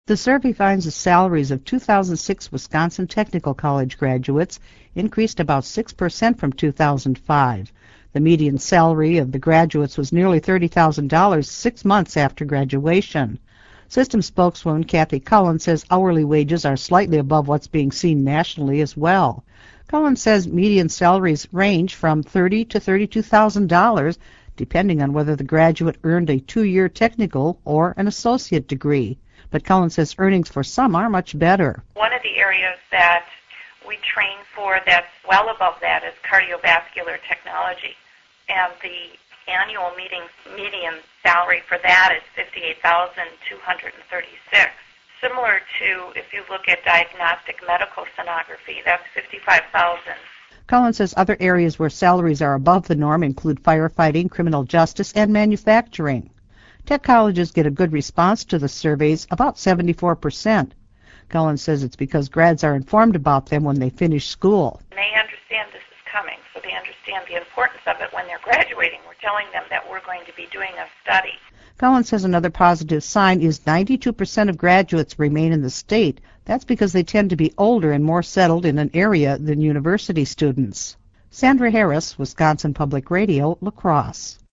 The survey finds the salaries of 2006 Wisconsin Technical College graduates increased about 6% from 2005. The median salary of the graduates was nearly $30,000 6 months after graduation. System spokeswoman Kathy Cullen says hourly wages are slightly above what's being seen nationally as well. Cullen says median salaries range from $30,000 to $32,000, depending on whether the graduate earned a 2-year technical or an associate degree. But Cullen says earnings for some are much better. One of the areas that we train for that's well above that is cardiovascular technology. And the annual median salary for that is $58,236. Similar to if you look at diagnostic medical sonography, that's $55,000. Cullen says other areas where salaries are above the norm include firefighting, criminal justice, and manufacturing. Tech colleges get a good response to the surveys, about 74%. Cullen says it's because grads are informed about them when they finish school. They understand this is coming, so they understand the importance of it when they're graduating. We're telling them that we're going to be doing a study. Cullen says another positive sign is 92% of graduates remain in the state. That's because they tend to be older and more settled in an area than university students. Sandra Harris, Wisconsin Public Radio, La Crosse.